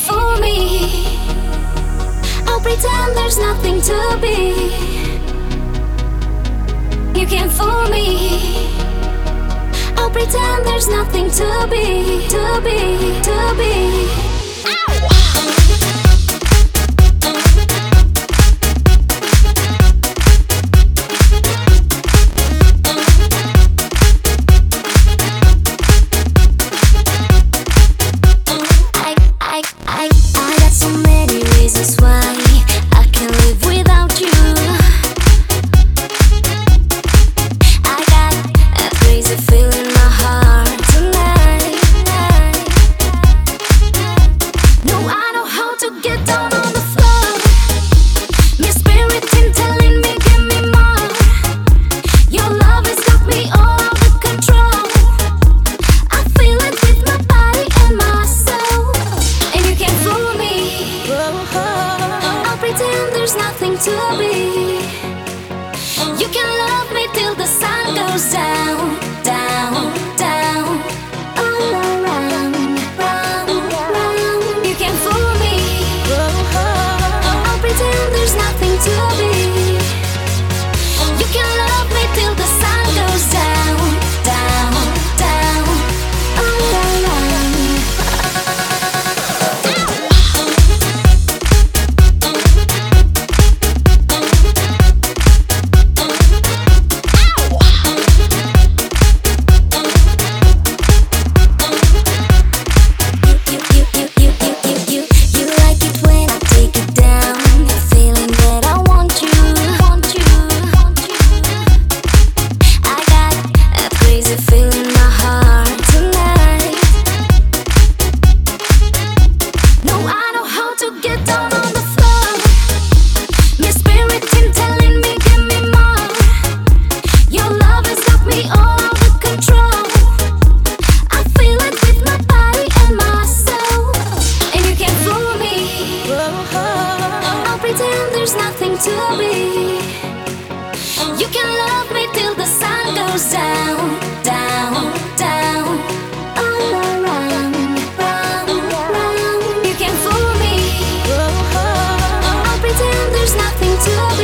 fool me. I'll pretend there's nothing to be. You can't fool me. I'll pretend there's nothing to be, to be, to be. I got so many reasons why I can't live without you. I got a crazy feeling in my heart tonight. No, I know how to get down on the floor. My spirit team telling me give me more. Your love has got me all out of control. I feel it with my body and my soul. And you can't fool me. I'll pretend there's nothing to be. You can love me till the sun goes down, down, down. All around, round, round. You can't fool me. I'll pretend there's nothing to be. You can love me till the sun goes down, down, down. All around. You like it when I take it down, feeling that I want you, want you, want you. I got a crazy feeling in my heart tonight. No, I know how to get down on the floor. My spirit team telling me give me more. Your love has got me all out of control. I feel it with my body and my soul. And you can't fool me. I'll pretend there's nothing to be. You can love me till the sun goes down, down, down. All around, round, round. You can't fool me. I'll pretend there's nothing to be.